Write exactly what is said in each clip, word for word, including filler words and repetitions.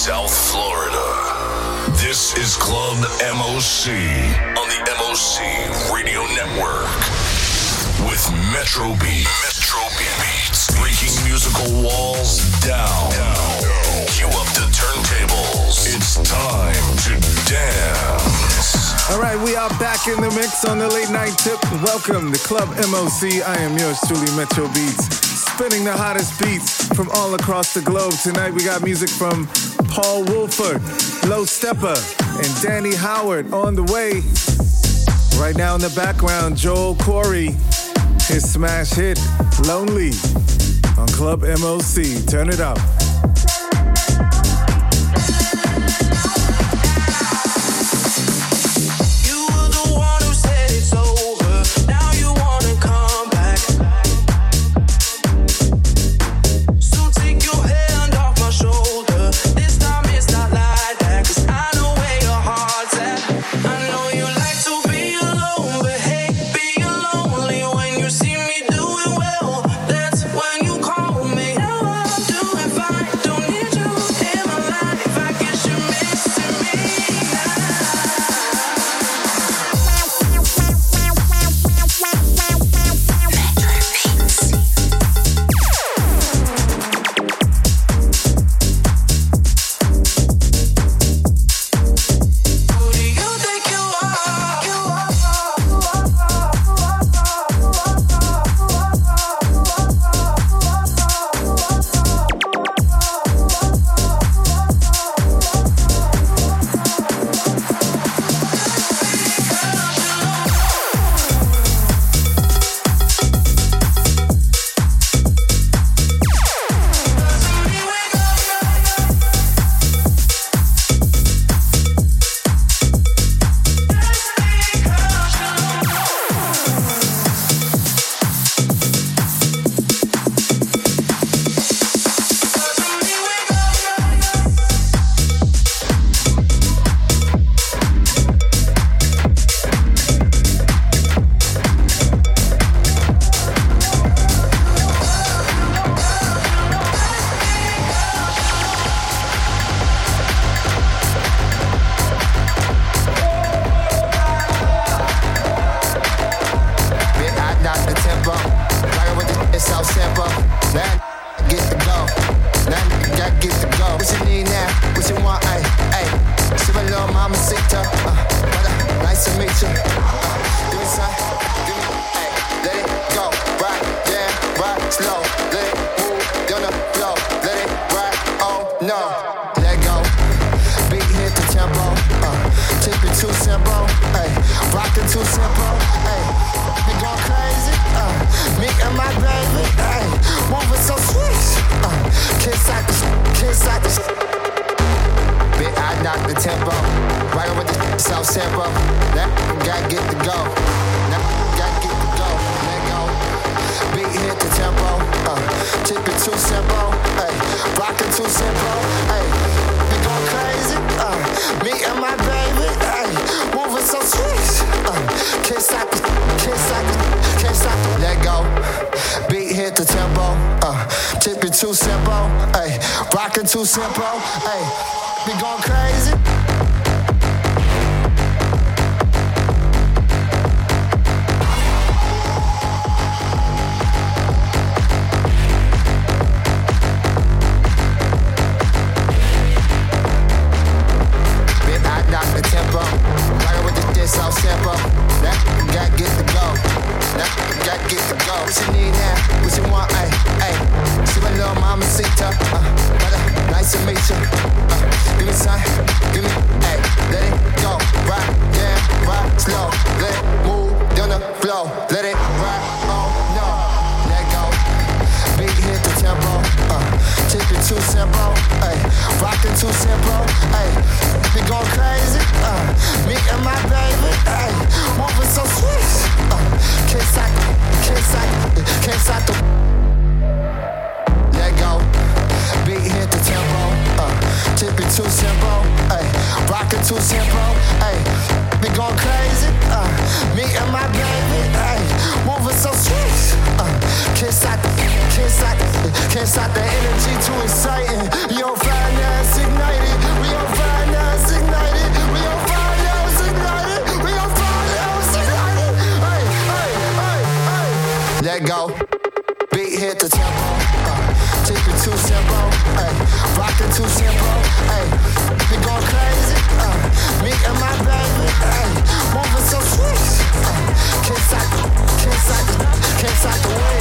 South Florida. This is Club M O C on the M O C Radio Network with Metro Beats. Metro Beats. Breaking musical walls down. down. Cue up the turntables. It's time to dance. All right, we are back in the mix on the late night tip. Welcome to Club M O C. I am yours truly, Metro Beats. Spinning the hottest beats from all across the globe. Tonight we got music from Paul Woolford, Low Stepper, and Danny Howard on the way. Right now in the background, Joel Corey, his smash hit, Lonely, on Club M O C. Turn it up. Too simple, hey, be going crazy. Been I knock the tempo, rockin' with the diss off sample. Now you gotta get the go, now you gotta get the go. What you need now, what you want, ay, ay. See my little mama Sita, uh, nice to meet you. Uh, give me time, give me, hey, let it go. Right, yeah, right, slow. Let it move down the flow. Let it ride, oh no, let go. Beat hit the tempo, uh, tip it too simple, hey, rockin' too simple, hey. Be going crazy, uh, me and my baby, hey, moving so sweet, uh, can't stop, can't stop, can't stop the. Let go. Beat hit the tempo, uh, tip it too simple, ay, rockin' too simple, ay, be going crazy, uh, me and my baby, ay, moving so sweet, uh, can't stop, can't stop, can't stop the energy too exciting, yo, finance ignited, beat hit the tempo. Uh, keep it too simple. Ay, rockin' too simple. Ay, we going crazy. Uh, me and my baby. Ay, moving so sweet. Uh, kiss out, kiss out, kiss out the way.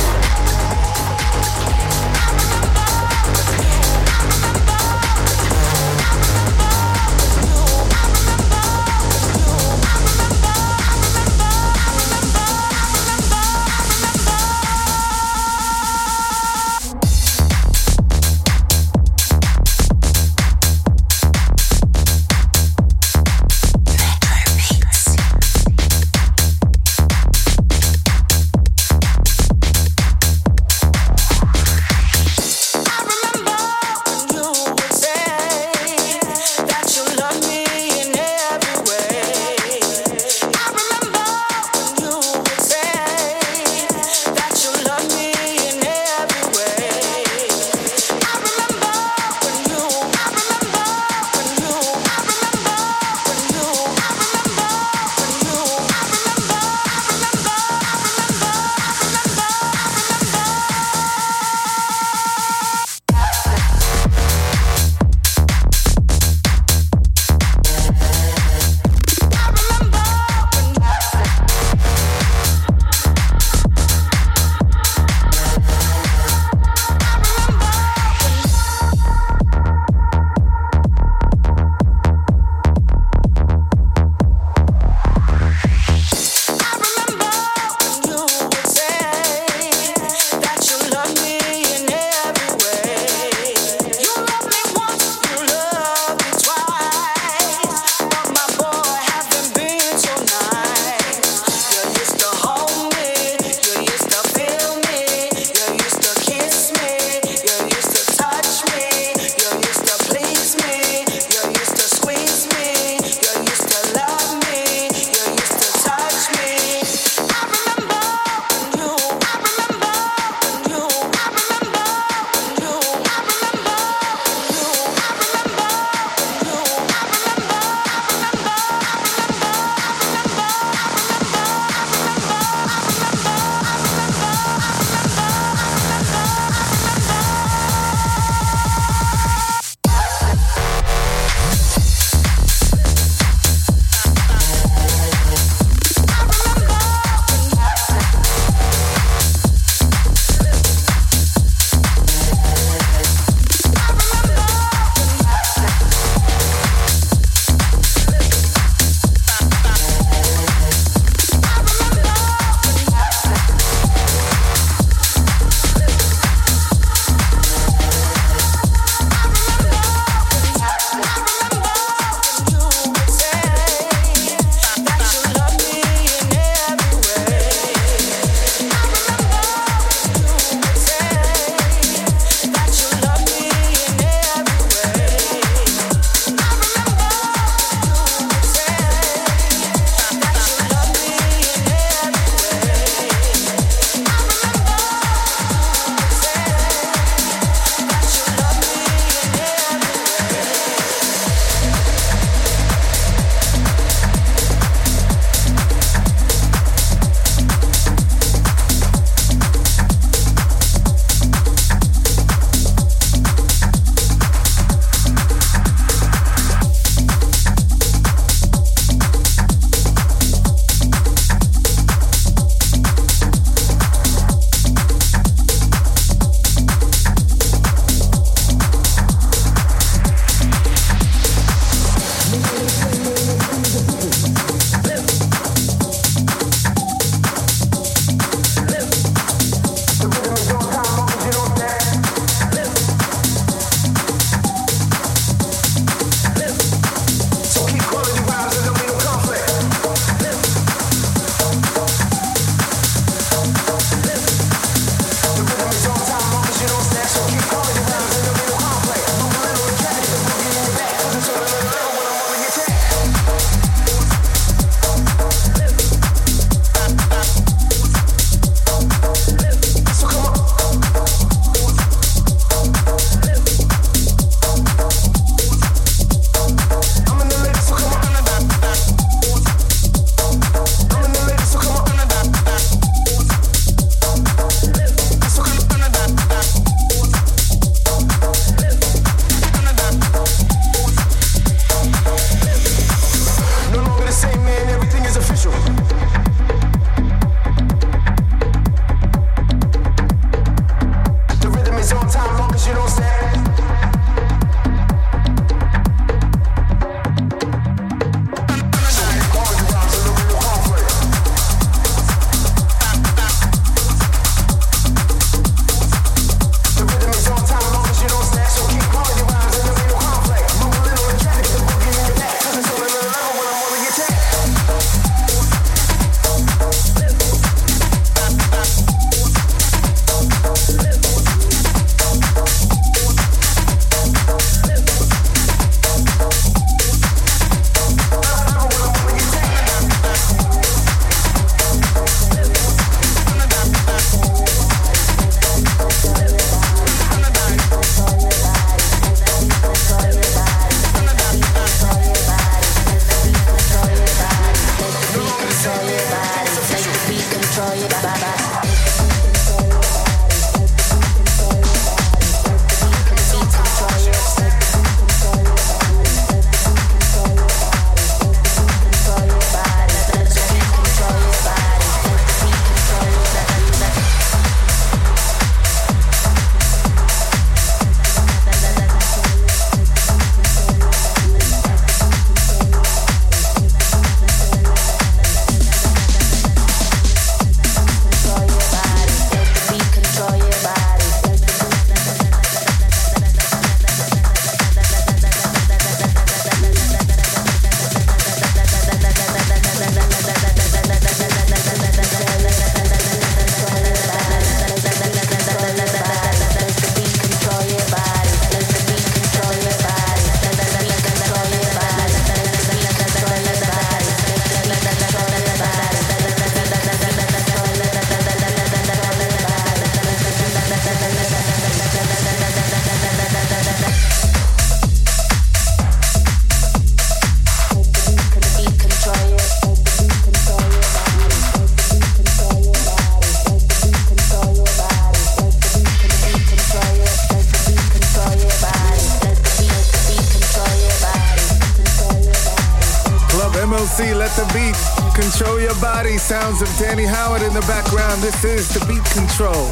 C, let the beat control your body. Sounds of Danny Howard in the background. This is the Beat Control.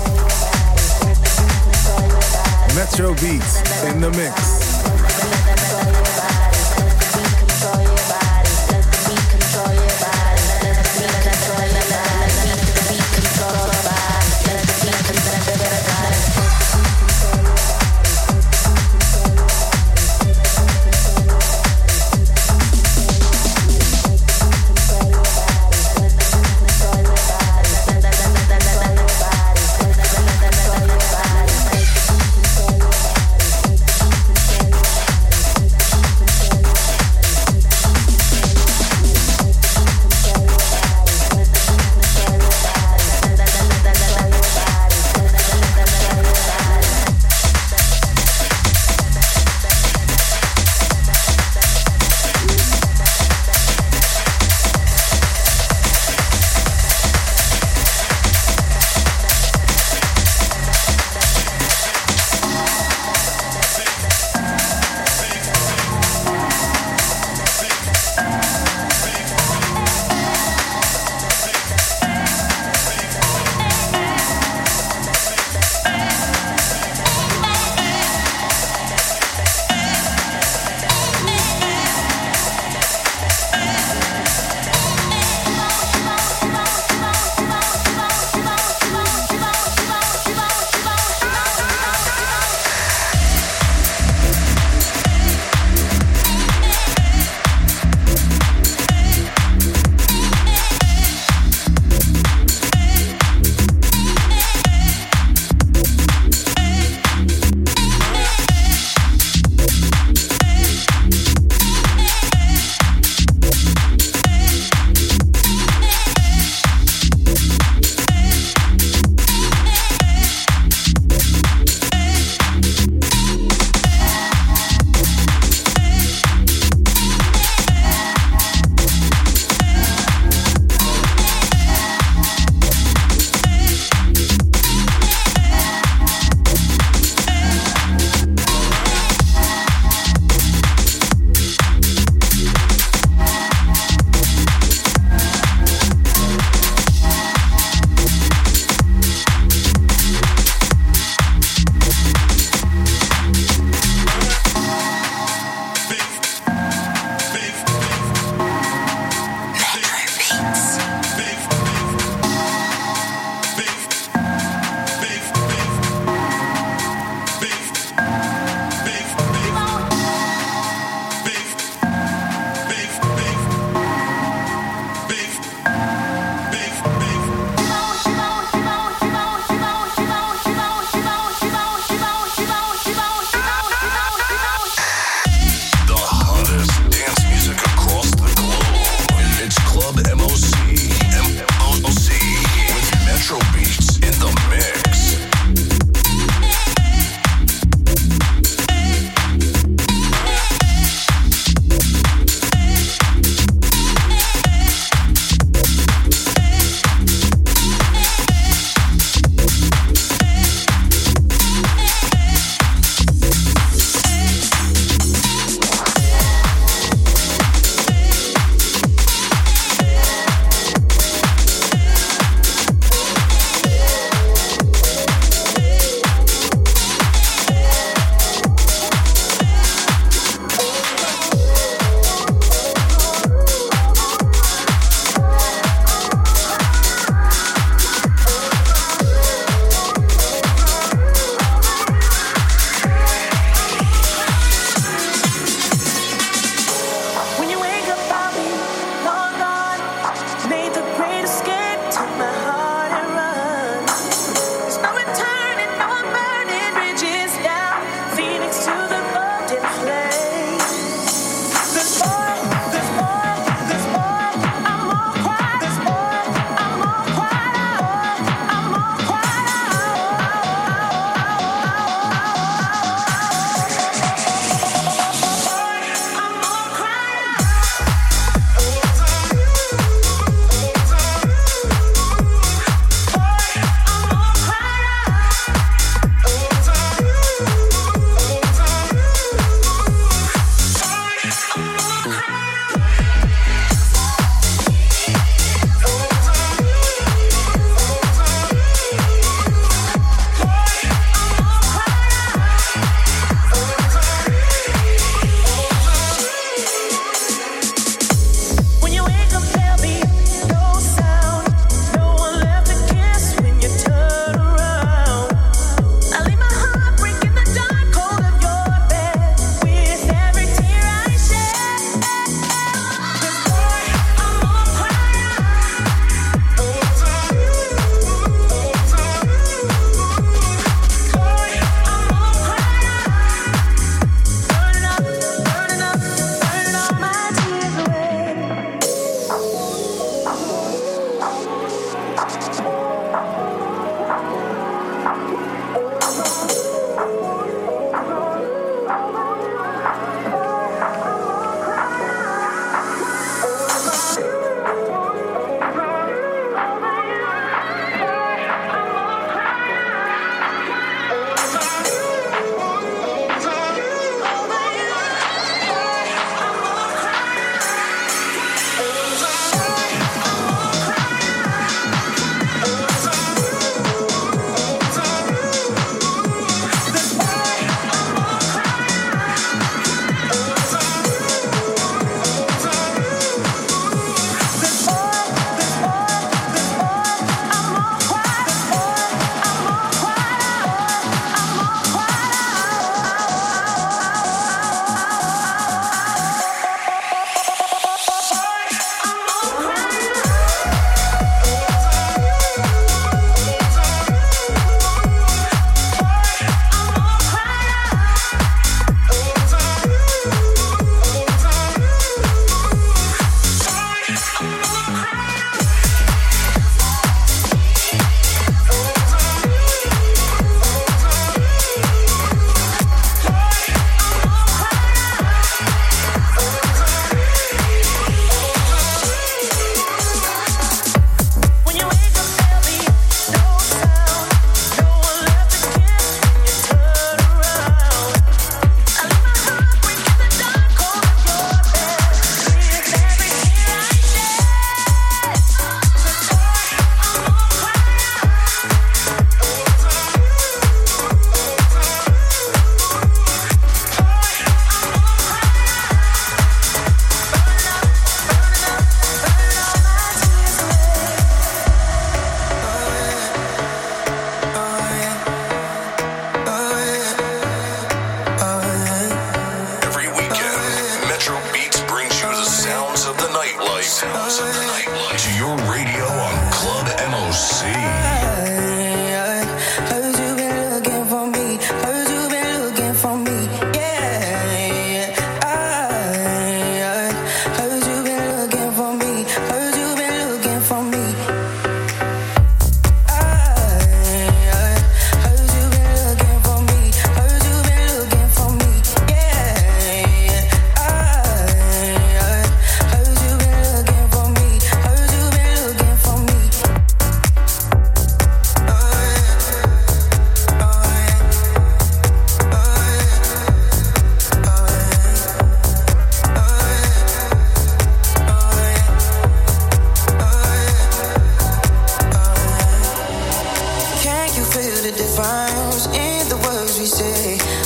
Metro Beats in the mix.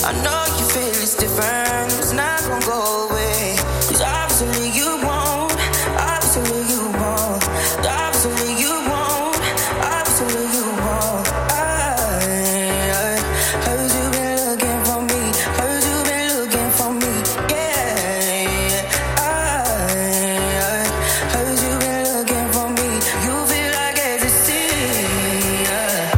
I know you feel it's different, it's not gonna go away. Cause obviously you won't, obviously you won't, obviously you won't, obviously you won't. I, I heard you been looking for me, heard you been looking for me, yeah. I, I heard you been looking for me, you feel like ecstasy, yeah.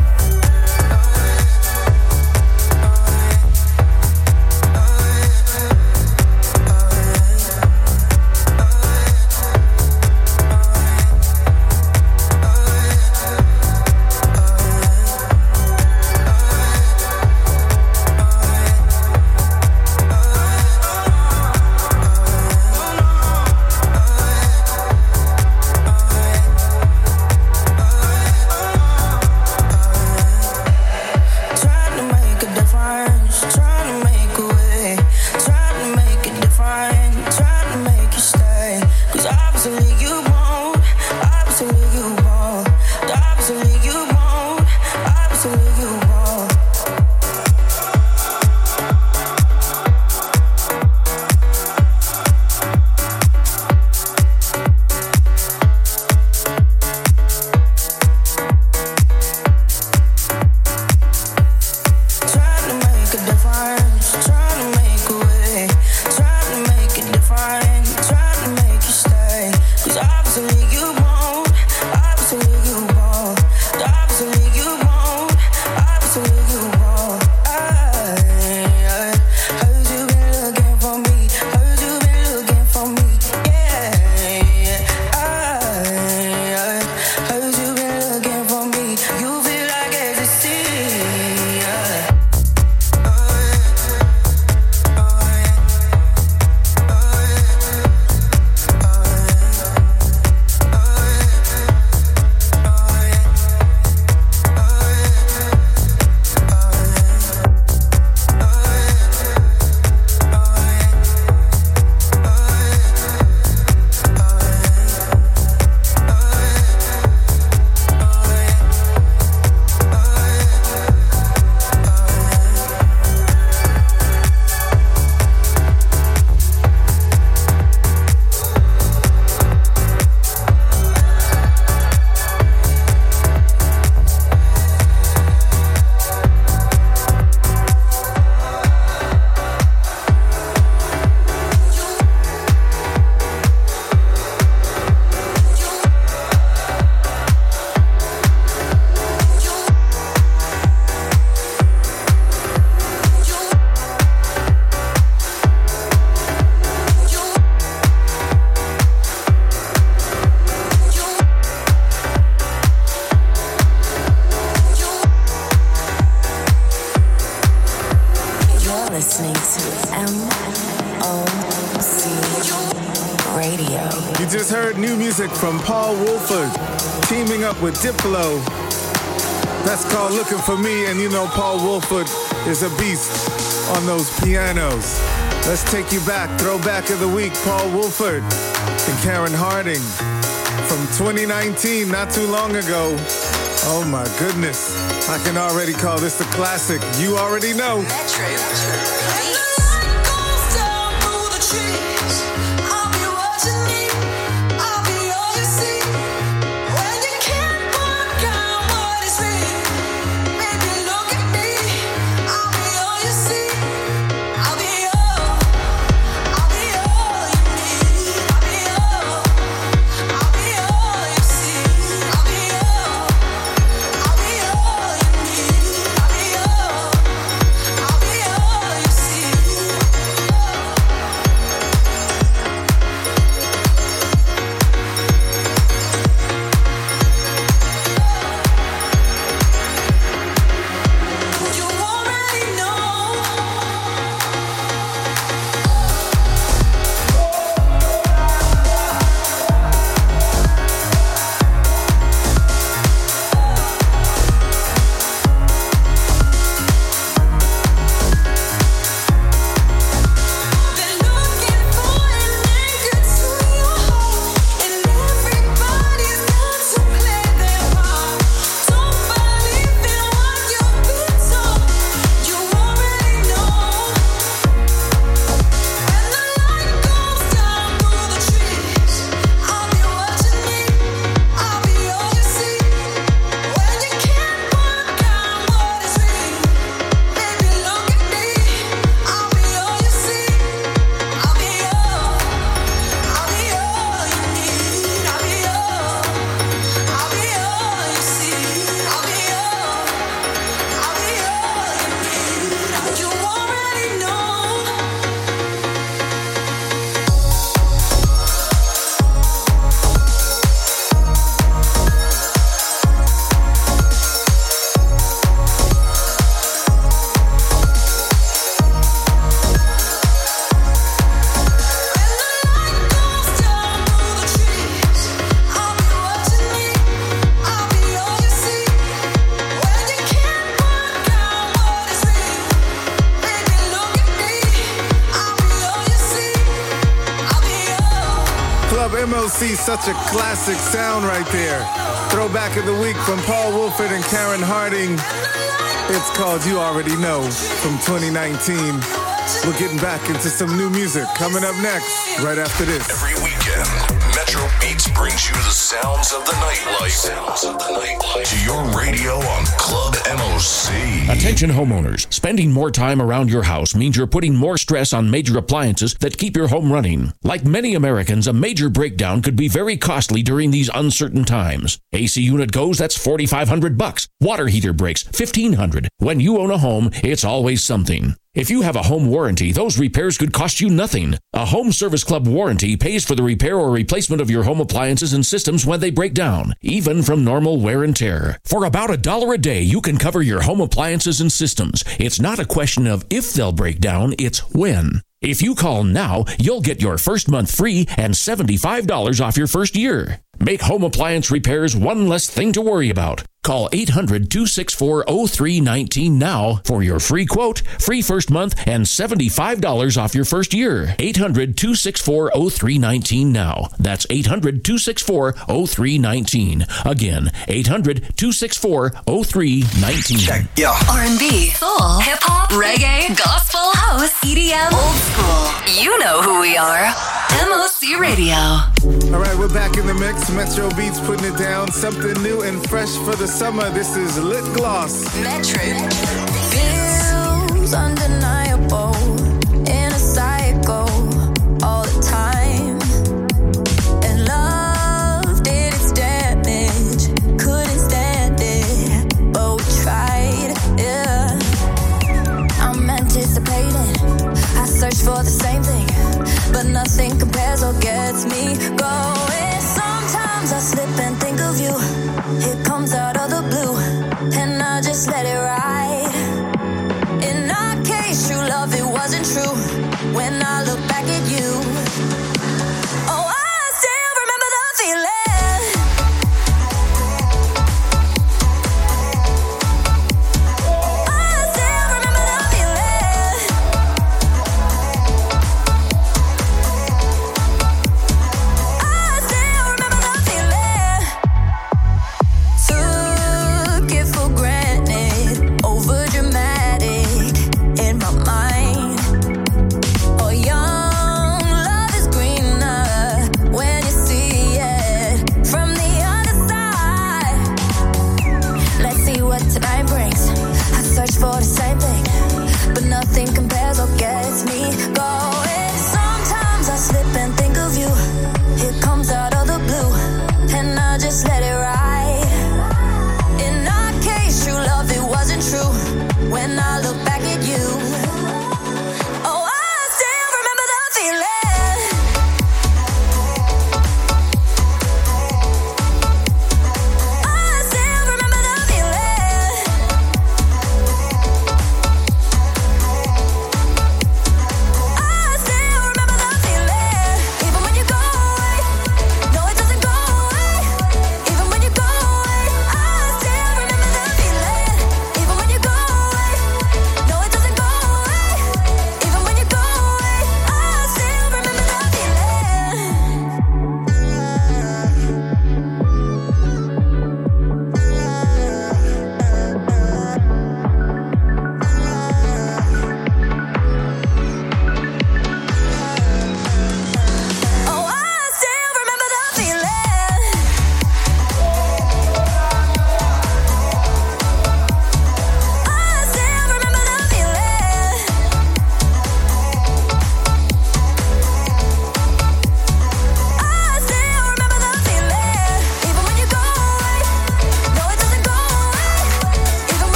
From Paul Woolford, teaming up with Diplo. That's called Looking For Me, and you know Paul Woolford is a beast on those pianos. Let's take you back, throwback of the week, Paul Woolford and Karen Harding from twenty nineteen, not too long ago. Oh my goodness, I can already call this a classic. You already know. Metro. M O C, such a classic sound right there. Throwback of the week from Paul Woolford and Karen Harding. It's called You Already Know from twenty nineteen. We're getting back into some new music coming up next, right after this. Every weekend, Metro Beats brings you the sounds of the nightlife. Sounds of the nightlife to your radio on Club M O C. Attention homeowners, spending more time around your house means you're putting more stress on major appliances that keep your home running. Like many Americans, a major breakdown could be very costly during these uncertain times. A C unit goes, that's forty-five hundred bucks. Water heater breaks, fifteen hundred. When you own a home, it's always something. If you have a home warranty, those repairs could cost you nothing. A Home Service Club warranty pays for the repair or replacement of your home appliances and systems when they break down, even from normal wear and tear. For about a dollar a day, you can cover your home appliances and systems. It's not a question of if they'll break down, it's when. If you call now, you'll get your first month free and seventy-five dollars off your first year. Make home appliance repairs one less thing to worry about. Call eight hundred, two six four, oh three one nine now for your free quote, free first month, and seventy-five dollars off your first year. eight hundred, two six four, oh three one nine now. That's eight hundred, two six four, oh three one nine. Again, eight hundred, two six four, oh three one nine. Check, yeah. R and B, soul, hip-hop, reggae, gospel, house, E D M, old school. You know who we are. M O C Radio. All right, we're back in the mix. Metro Beats putting it down. Something new and fresh for the summer. This is Lip Gloss. Metro. Feels undeniable in a cycle all the time. And love did its damage, couldn't stand it, but we tried, yeah. I'm anticipating, I search for the same thing, but nothing compares or gets me going. Sometimes I slip and think of you. It comes out of the blue, and I just let it ride. In our case, true love, it wasn't true. When I look back at you, oh, I still remember the feeling. Over dramatic in my mind. Oh, young love is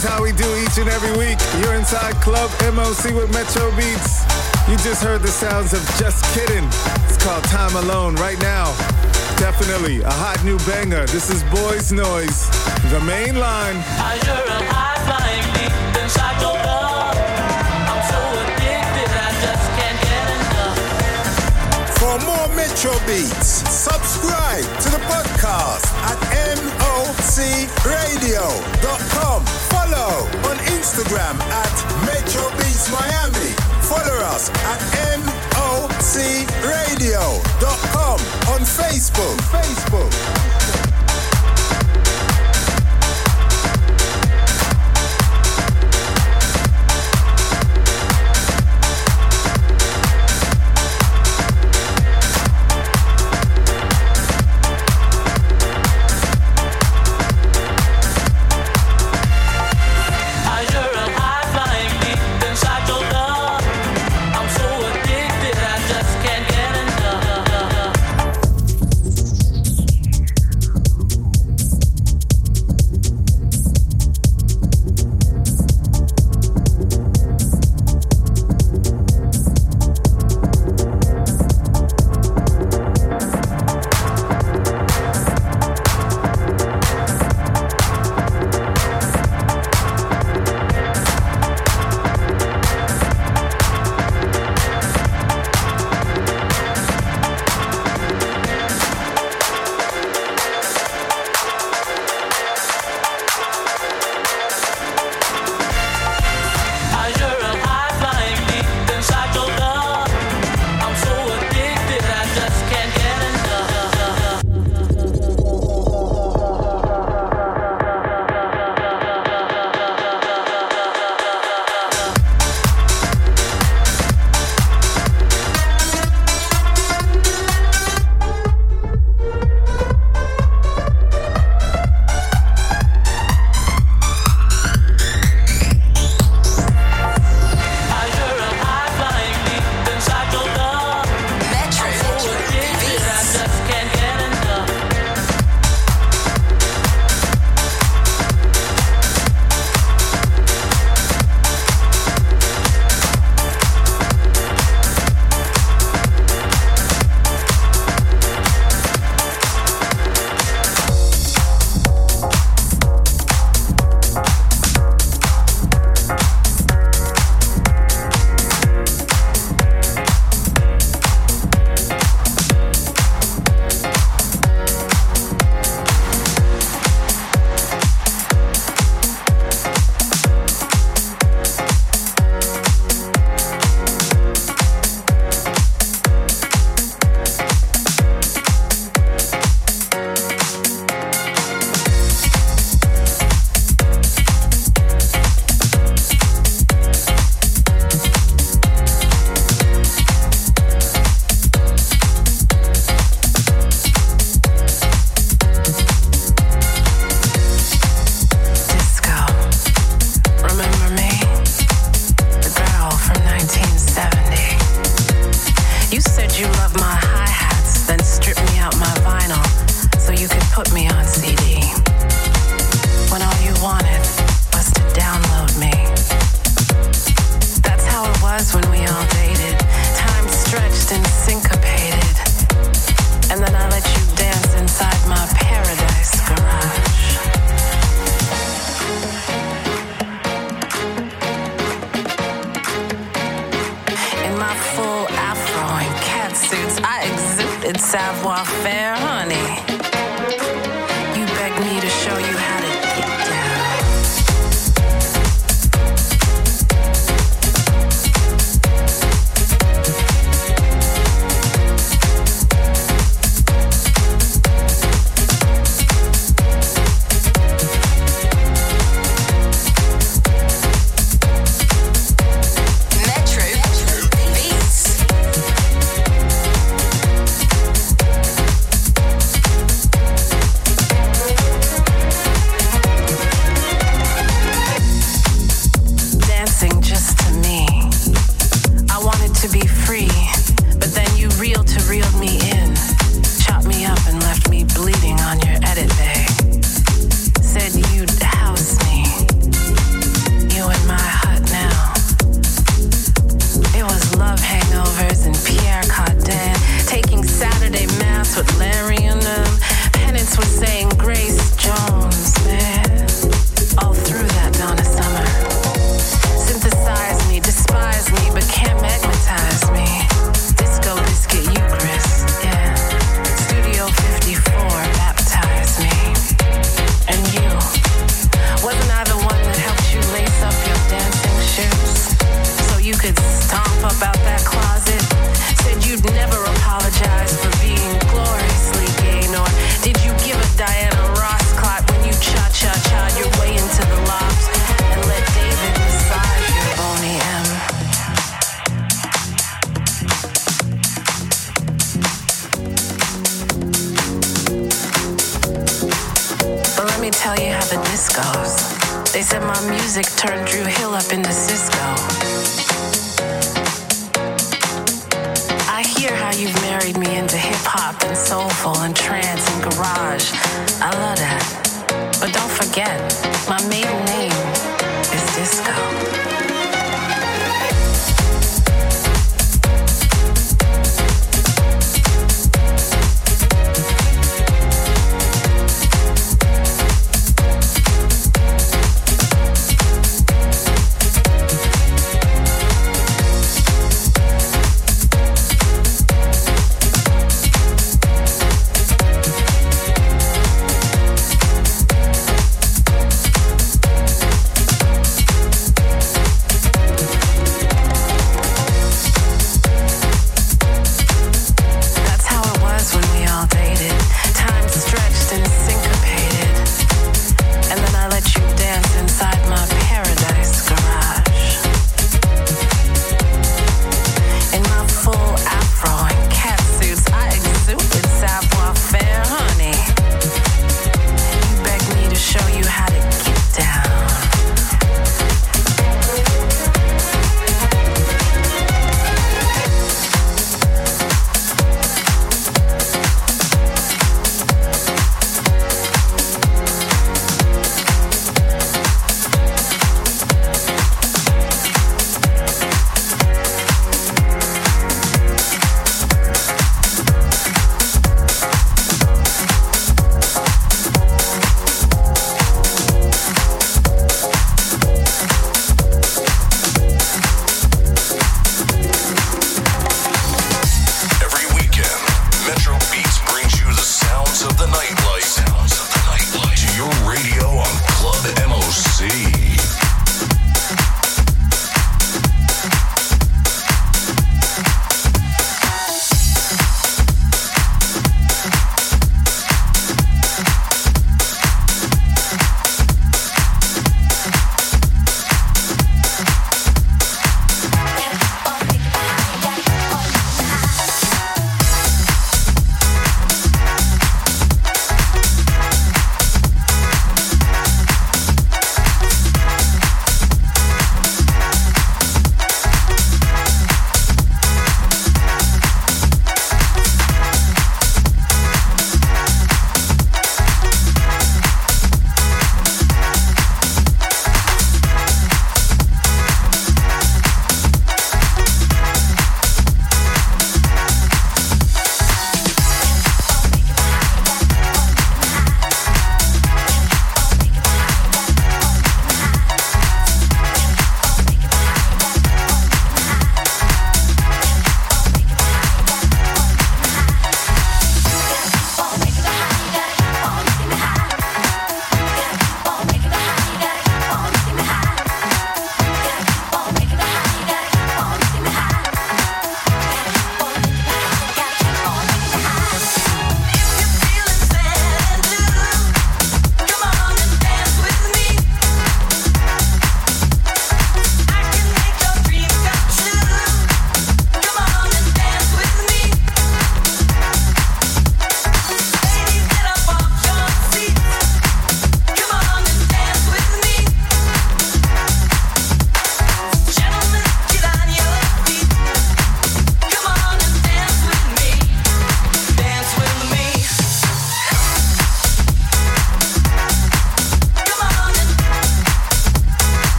is how we do each and every week. You're inside Club M O C with Metro Beats. You just heard the sounds of Just Kidding. It's called Time Alone right now. Definitely a hot new banger. This is Boys Noise, the main line. You're a high-flying deep inside your love. I'm so addicted, I just can't get enough. For more Metro Beats, subscribe to the podcast at M O C radio dot com. Follow on Instagram at Metro Beats Miami. Follow us at M O C radio dot com on Facebook. Facebook. Savoir-faire, honey. You begged me to show you how to get down. Metro Beats. the discos. They said my music turned Drew Hill up into Cisco. I hear how you've married me into hip-hop and soulful and trance and garage. I love that. But don't forget, my maiden name is Disco.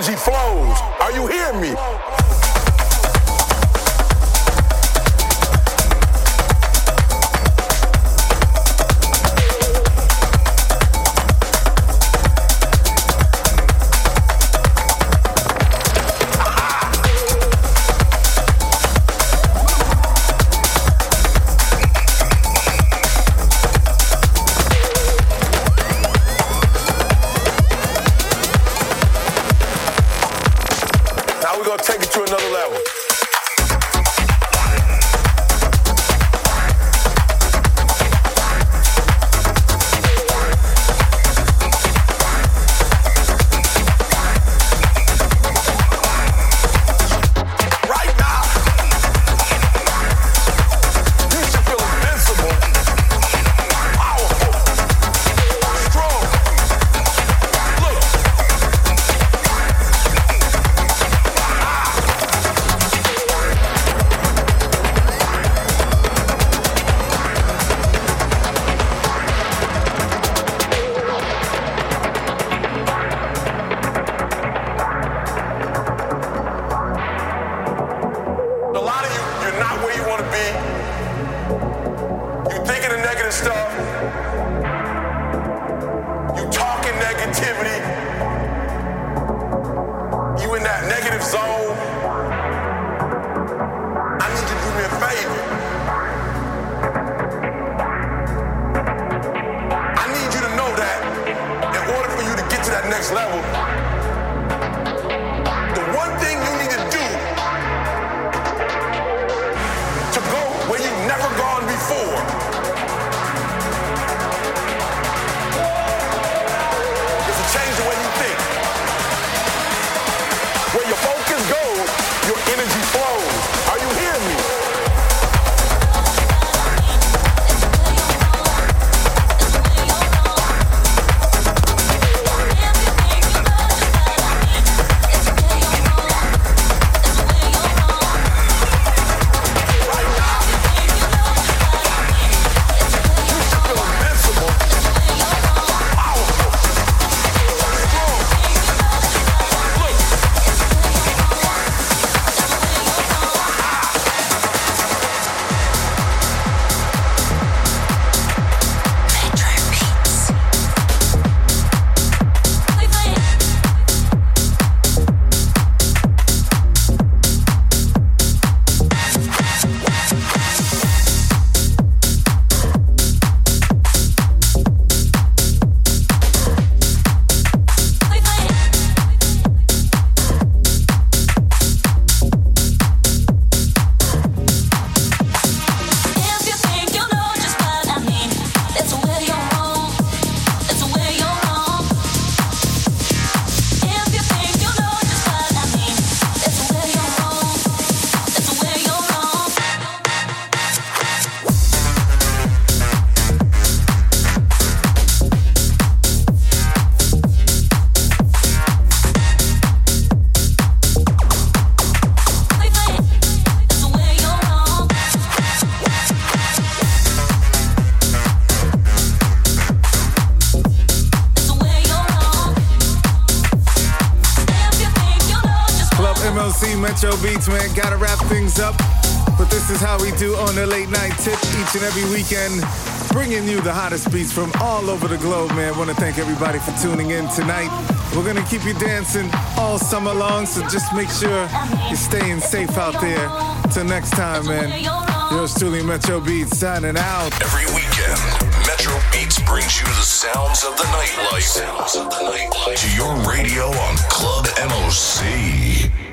energy flows. Are you hearing me? Take it to another level. Right now, you should feel invincible, powerful, strong. Look. Stuff. You talking negativity. You in that negative zone. I need you to do me a favor. I need you to know that in order for you to get to that next level, the one thing you need to do to go where you've never gone before change the way you think. Where your focus goes, your energy flows. Are you hearing me? Metro Beats, man, gotta wrap things up. But this is how we do on the late night tip each and every weekend, bringing you the hottest beats from all over the globe, man. Want to thank everybody for tuning in tonight. We're gonna keep you dancing all summer long, so just make sure you're staying safe out there. Till next time, man. Yours truly, Metro Beats, signing out. Every weekend, Metro Beats brings you the sounds of the nightlife. Sounds of the nightlife to your radio on Club M O C.